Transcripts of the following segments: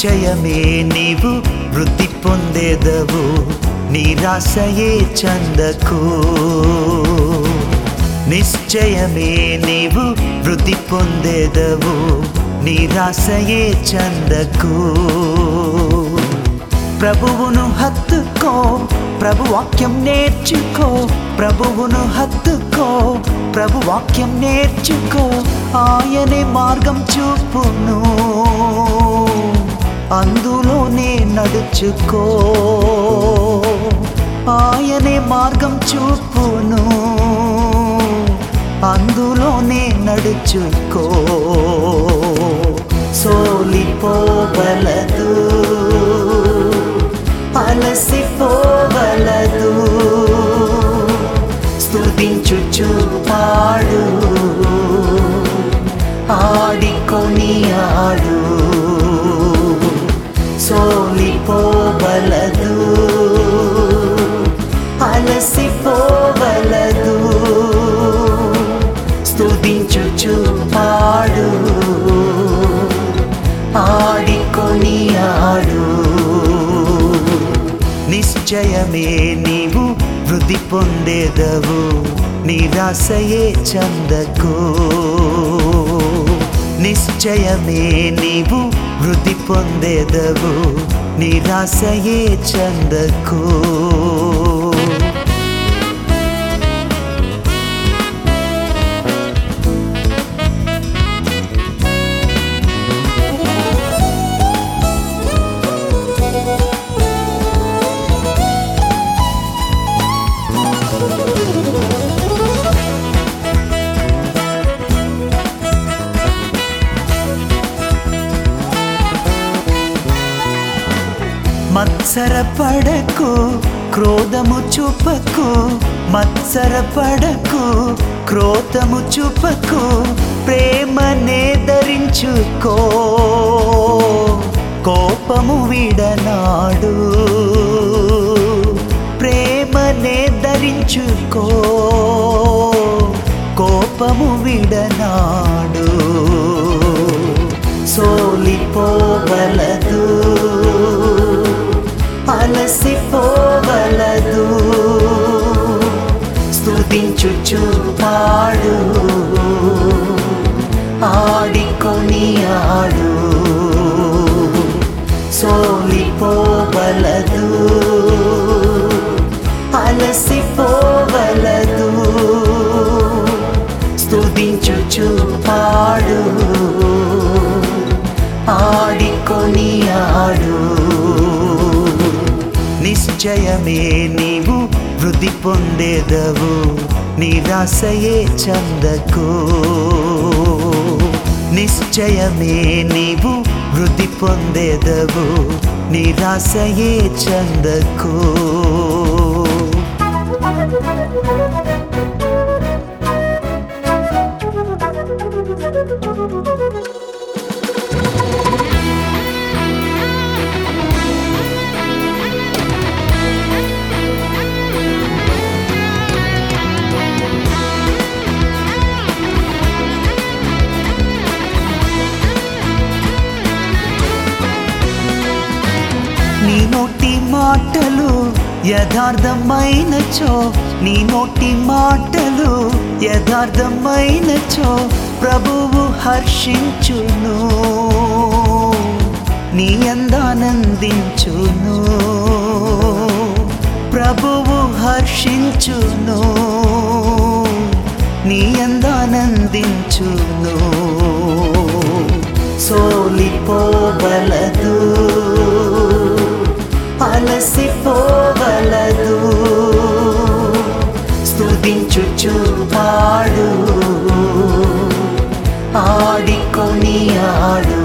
నిశ్చయమే నీవు వృద్ధి పొందేదవు, నిరాశయే చందకు. నిశ్చయమే నీవు వృద్ధి పొందేదవు, నిరాశయే చందకు. ప్రభువును హత్తుకో, ప్రభు వాక్యం నేర్చుకో, ప్రభువును హత్తుకో, ప్రభు వాక్యం నేర్చుకో. ఆయనే మార్గం చూపును, అందులోనే నడుచుకో. ఆయనే మార్గం చూపును, అందులోనే నడుచుకో. సోలిపోవలదు, అలసిపోవలదు, స్తుతించుచు పాడు, ఆడికొని ఆడు. సోలిపోవలదు, అలసిపోవలదు, స్తుతించుచు పాడు, ఆడికొని ఆడు. నిశ్చయమే నీవు వృద్ధి పొందేదవు, నిరాశయే చందకు. నిశ్చయమే నీవు వృద్ధి పొందేదవు, నిరాశయే చందకు. మత్సరపడకు, క్రోధము చూపకు, మత్సరపడకు, క్రోధము చూపకు. ప్రేమనే ధరించుకో, కోపము విడనాడు. ప్రేమనే ధరించుకో, కోపము విడనాడు. సోలిపోవలదు, అలసిపోవలదు, స్తుతించుచు పాడు, ఆడికొని ఆడు. సోలిపోవలదు, అలసిపోవలదు, స్తుతించుచు పాడు, ఆడికొని ఆడు. నిశ్చయమే నీవు వృద్ధి పొందేదవు, నిరాశయే చందకు. నిశ్చయమే నీవు వృద్ధి పొందేదవు, నిరాశయే చందకు. నీ నోటి మాటలు యథార్థమైనచో, నీ నోటి మాటలు యథార్థమైనచో, ప్రభువు హర్షించును, నీ యందానందించును. ప్రభువు హర్షించును, నీ యందానందించును. సోలిపోవలదు, అలసిపోవలదు, స్తుతించుచు పాడు, ఆడికొని ఆడు.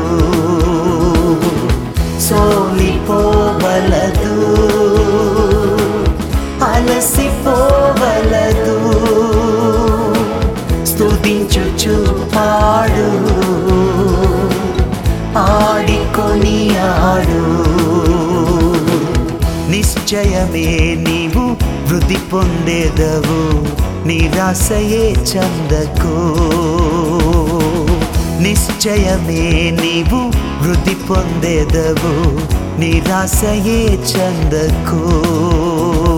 సోలిపోవలదు, అలసిపోవలదు, స్తుతించుచు పాడు, ఆడికొని ఆడు. నిశ్చయమే నీవు వృద్ధి పొందేదవు, నిరాశయే చందకు. నిశ్చయమే నీవు వృద్ధి పొందెదవు నిరాశయే చెందకు